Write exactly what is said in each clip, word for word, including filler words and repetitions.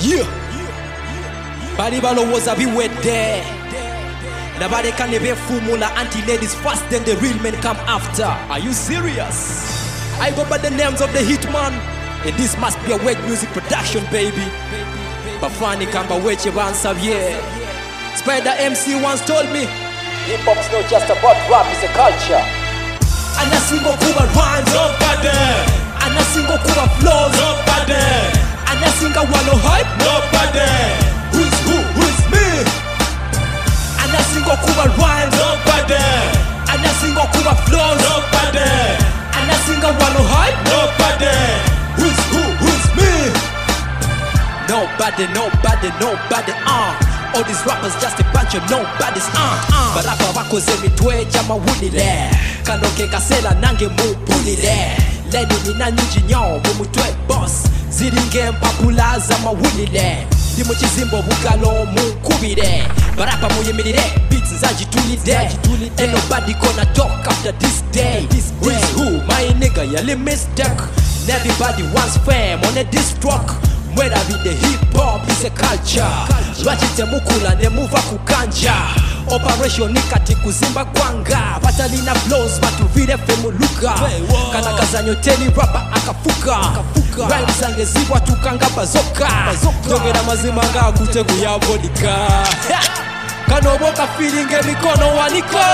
Yeah. Bali balowooza biwedde nabalekane befumula anti-ladies first, then the real men come after. Are you serious? I go by the names of the hitman, and this must be a wet music production, baby. Bafani kamba weche bansabye. Spider M C once told me hip-hop's not just about rap, it's a culture. Anasingo kuba rhymes, Nobody. anasingo kuba flows, Nobody. anasinga wano hype, Nobody. who's who, who's me. Anasingo kuba rhymes, Nobody. anasingo kuba flows, Nobody. anasinga wano hype, Nobody. who's who, who's me. Nobody, nobody, nobody, uh all these rappers just a bunch of nobodies, uh, uh. Barapa bakoze mitweja mawulire kanoke kasela nange mupulire leni nina nyinji nyo mumutwe boss ziringe mpapulaza mawulire ndi mukizimbo bugalo munkubire barapa muyimirire beats nzagitulide ain't nobody gonna talk after this day. Who is who? My nigga, yali mistake. Everybody wants fame on a diss track. Mwera bide hip-hop is a culture. Lwachite mukula ne muva kukanja. Operation nikati kuzimba kwanga. Batalina flows batuvire femuluka. Kana kazanyo teni rapper akafuka. Rhymes zange zibwa tukanga bazoka. Jogera mazima nga kutegu ya vodika. Kanoboka feeling emikono wanika.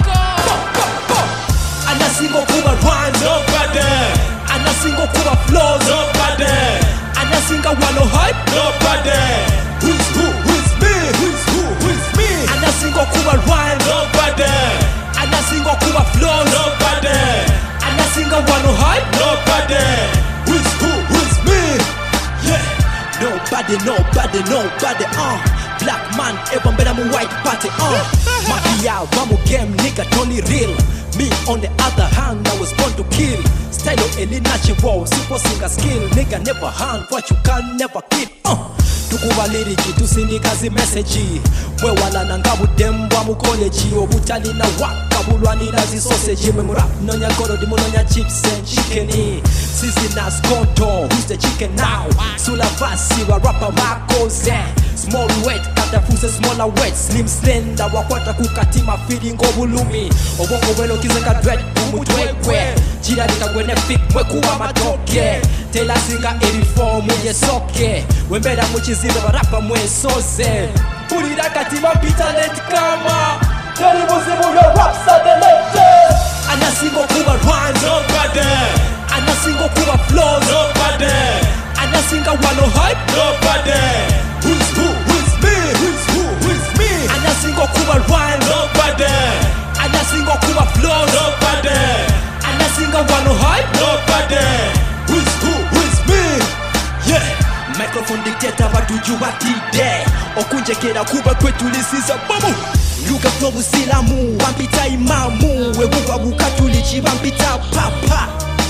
Anasingo kuba rhymes, Nobody. anasingo kuba flows, Nobody. anasinga wano hype, Nobody. who's who, who's me, who's who, who's me. Anasingo kuba rhymes, Nobody. anasingo kuba flows, Nobody. anasinga wano hype, Nobody. who's who, who's me. Yeah. Nobody, nobody, nobody, uh black man, ever better mu white party, uh Makia, mamu game, nigga, Tony real. Me on the other hand, I was born to kill. Style of any natural, super singer skill. Nigga never hand what you can never keep. Uh tukuba liriki tusindikazi message mwe wala nangabu dembwa mu college obutali na waka bulwanira zi sausage mwe rap nonya koro di munonya chips and chicken. Sisi na skonto, who's the chicken now? Sula fasi wa rapper makoze. Small weight kata fuse smaller weight, slim slender wakwata kukatima feeling obulumi obongo bwelo kizenga dread umutwekwe jira likagwene fik mwe kuwa matoke tela singa eriform yesoke wembera mukizibe barapa mwesoze pulira katima pitalet kama teri muzimu yo raps are the latest. Anasingo kuba rhymes, Nobody. anasingo kuba flows, Nobody. anasinga wano hype, Nobody. who's who, who's me, who's who, who's me. Anasingo kuba rhymes, Nobody. anasingo kuba flows, Nobody. anasinga wano hype, Nobody. who's who, who's me. Yeah. Microphone dictator batuju batide okunjekera kuba kwetulisiza bomu luga flow busilamu bampita imamu webuva bukatuliki bampita papa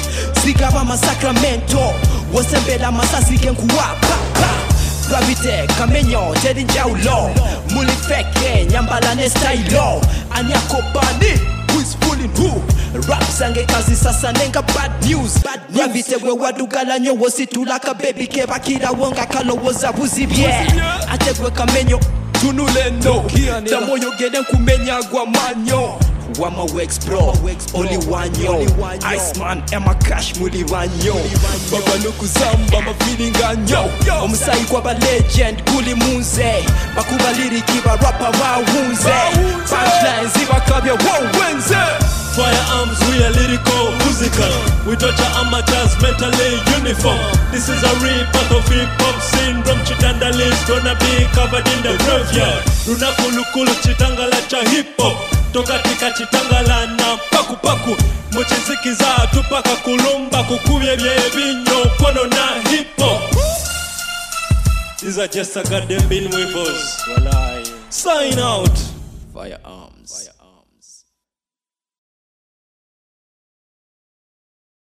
sigaba masakramento wosembera masasi genkuwa papa gravite kamenyo teri njaulo muli feke nyambala ne style anyakobani who's fooling who. Rap sange kazi sasa nenga bad news. Gravite we wadugala nyo wositulaka baby keba kira wonga kalowoza buzibye ategwe kamenyo tunuleno tamoyo geden kumenya gwa manyo wama wex bro only one yo Iceman ema cash muli wanyo baba nukuzamba ma feeling anyo omusai kwa ba legend kuli munze bakuba liriki ba rapper ba hunze punchlines ibakabya wow wenze. Firearms, we are lyrical, musical. We torture amateurs, mentally uniform. This is a rebirth of hip-hop syndrome. Chitandali is gonna be covered in the graveyard. Runa kulukulu chitangala cha hip-hop. Toka tika chitangala na paku paku. Muchizikiza tupaka kulumba kukubye bye binyo kono na hip-hop. These are just a goddamn bin weapons. Sign out. Firearm.